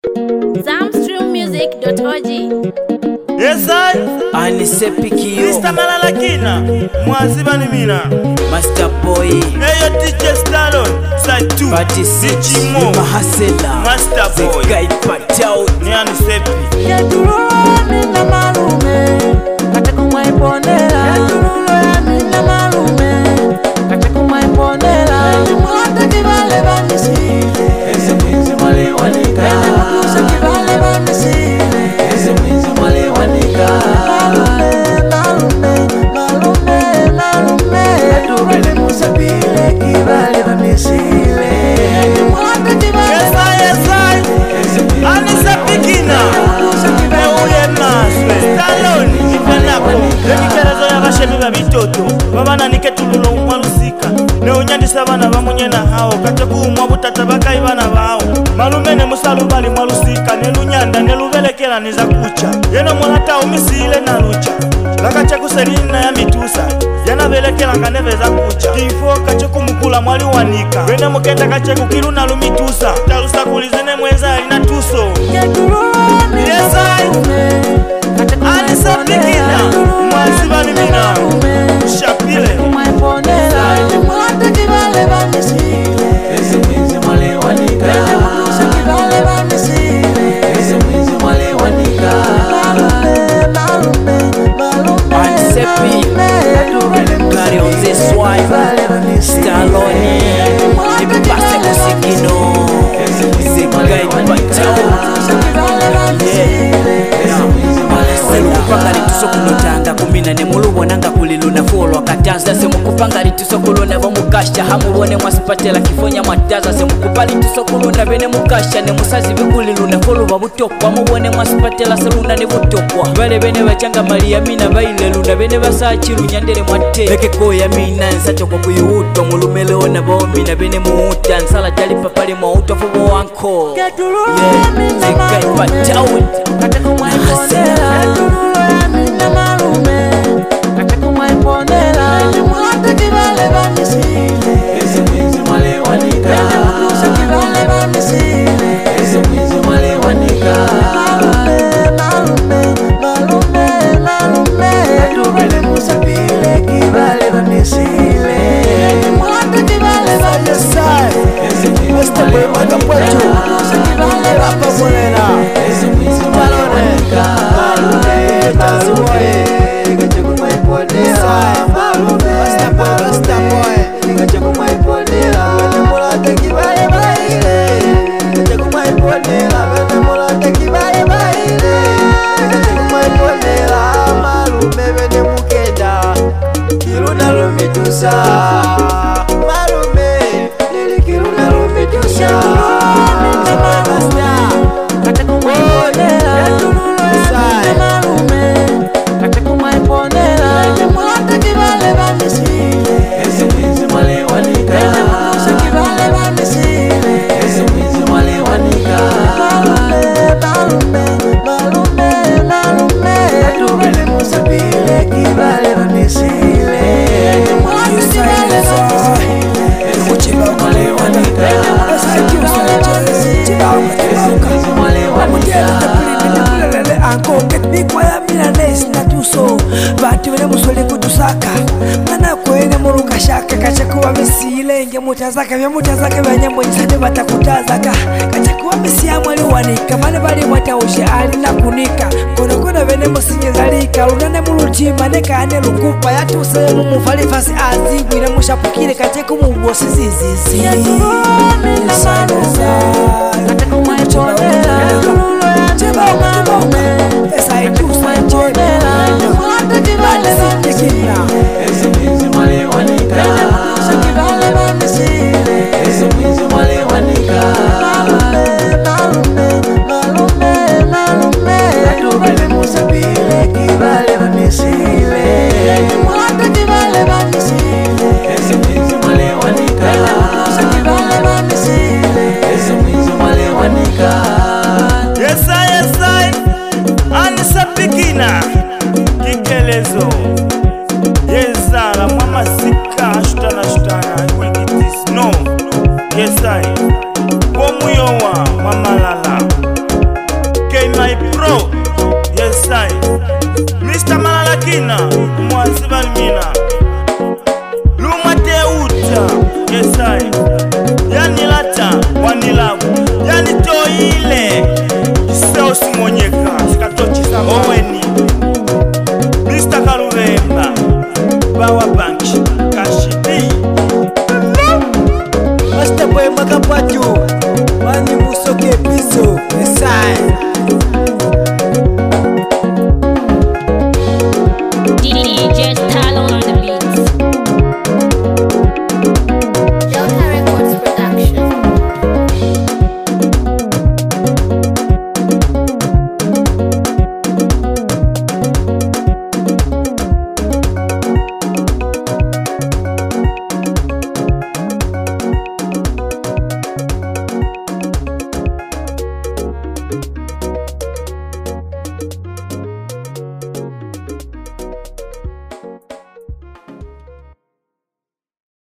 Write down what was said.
Zamstreammusic.org. Yes, I. Anisepikio Mr. Malala Kina. Mwaziba ni mina. Master Boy Eyo DJ Stallone. Side 2. Party 6 Mo. Mahasela Master Boy. Guide Patao Ni Anisepi. Yaturulo mina malume kate kumaiponela Yaturulo mina malume kate kumaiponela Mwata kibale banisile Ese mwizi mwale wanika Ene mkusa kibale banisile Ese mwizi mwale wanika Malume, malume, malume Yatubele musa pile kibale banisile Mwata kibale Yes, I. Anisepi Kina. Euye maswe. Stallone. Ipenapo. Ekikerezo ya bashemi babitoto. Babana niketululo umwalusika. Neunyandisa bana bamunyena hao. Kateku umwabutata bakai bana bao. Malume ne musalubali mwalusika. Nelunyanda nelubelekela niza kucha. Yeno mwalata umisile na lucha. Lakacha kuselina ya mitusa. Yana belekela kaneveza kucha. Kifo kacheku mukula mwali wanika. Wene mukenda kacheku kilu na lumitusa. Talusa kulizene mweza alina tuso. Yes, I. Anisepi Kina. Mwaziba ni mina. Shapile. Anisepikio Carry on this wife Stallone Nipase kusikino Guide Patao Semukupanga lituso kunotanga kumina nemulubonanga kuliluna fulo akatanza semukupanga lituso kuluna bomukasha hamubone mwasipatela kifonya mwataza semukupa lituso kuluna bene mukasha nemusazi bikuliluna fulo babutokwa mubone mwasipatela seluna nebutokwa bale bene bachanga malia mina baile luna bene basachiru nyandere mwate leke koya mina nsacho kwa kuyuto mulumeleona bomina bene muuta nsala jali papale mauto fubo wanko Zikai Patao mutazaka vya mutazaka vya nyambo jisade batakutazaka kachakuwa misia mwali wanika mane bali mwataushe alina kunika kono vene musinye zalika lunane mulutima neka ane lukupa yatuse mumufali fasi azibwile mushapukile kacheku mubosi zizizi Ese mwizi mwale wanika side